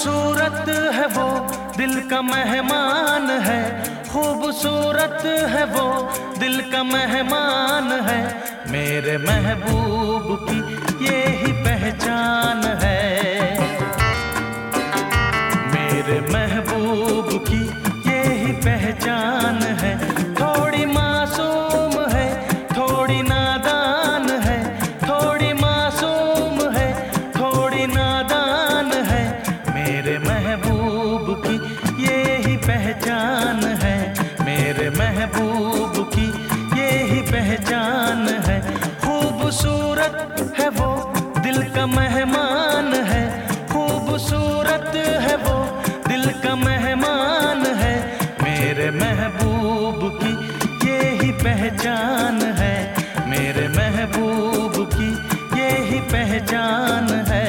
खूबसूरत है वो दिल का मेहमान है, खूबसूरत है वो दिल का मेहमान है। मेरे महबूब की ये ही पहचान है, मेरे महबूब की ये ही पहचान है। थोड़ी मासूम है, थोड़ी नादान है, थोड़ी मासूम है, थोड़ी नादान है। मेरे महबूब की ये ही पहचान है, मेरे महबूब की ये ही पहचान है। खूबसूरत है वो दिल का मेहमान है, खूबसूरत है वो दिल का मेहमान है। मेरे महबूब की ये ही पहचान है, मेरे महबूब की ये ही पहचान है।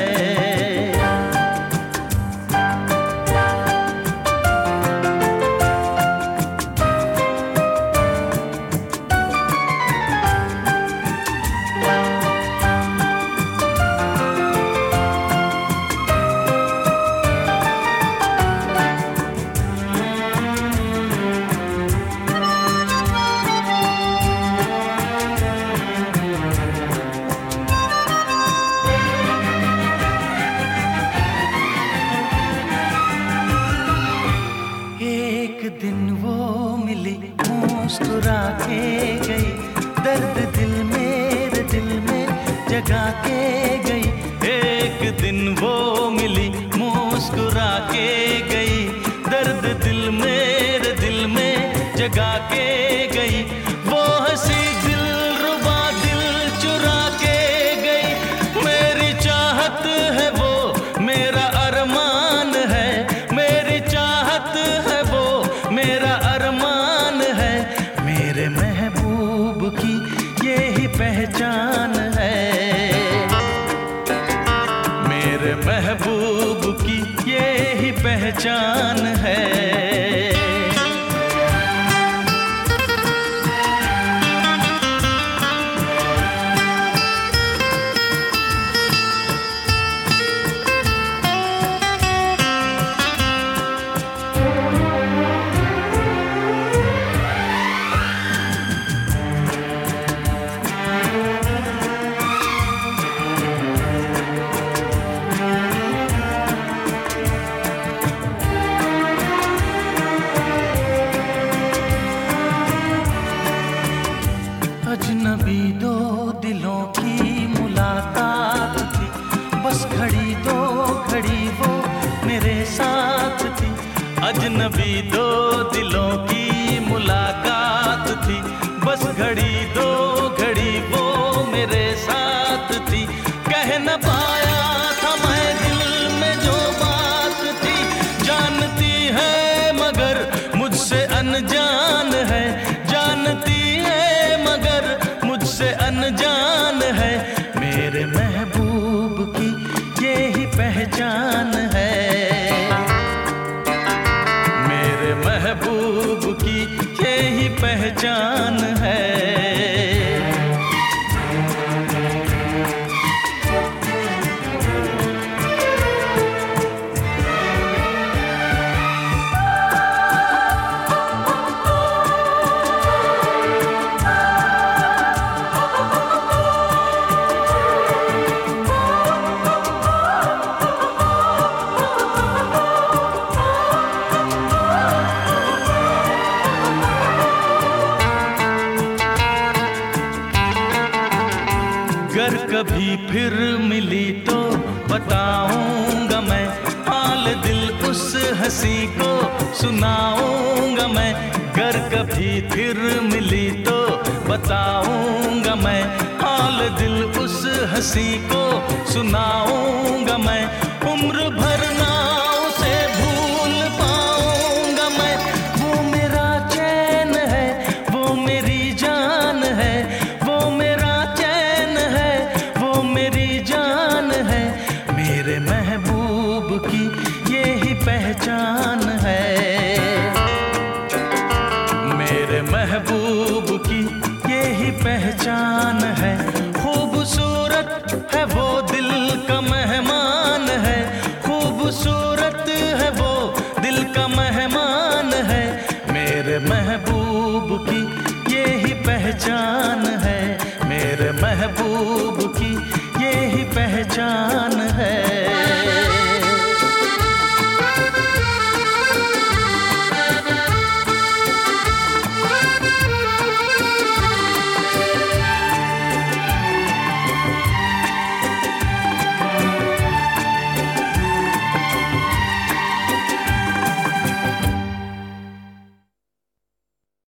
एक दिन वो मिली मुस्कुरा के गई, दर्द दिल मेरे दिल में जगा के गई। एक दिन वो मिली मुस्कुरा के गई, दर्द दिल मेरे दिल में जगा के गई। वो हंसी दिल रुबा दिल चुरा के गई, मेरी चाहत है वो मेरा अरमान है, मेरी चाहत है वो मेरा अरमान है। मेरे महबूब की ये ही पहचान है, मेरे महबूब की ये ही पहचान है। अजनबी दो दिलों की मुलाकात थी, बस घड़ी दो घड़ी वो मेरे साथ थी। अजनबी दो दिलों की मुलाकात थी, बस घड़ी दो घड़ी वो मेरे साथ थी। कह न पाया था मैं दिल में जो बात थी, जानती है मगर मुझसे अनजान है, जानती है मगर मुझसे अनजान है। मेरे महबूब की ये ही पहचान है, मेरे महबूब की ये ही पहचान है। अगर कभी फिर मिली तो बताऊंगा मैं, हाल दिल उस हंसी को सुनाऊंगा मैं। अगर कभी फिर मिली तो बताऊंगा मैं, हाल दिल उस हंसी को सुनाऊंगा मैं। उम्र भर ना उसे भूल पाऊंगा मैं, वो मेरा चैन है, वो मेरी जान है, वो मेरा चैन है, वो मेरी जान है। मेरे महबूब की ये ही पहचान है, मेरे महबूब की ये ही पहचान है। खूबसूरत है वो दिल का मेहमान है, खूबसूरत पहचान है।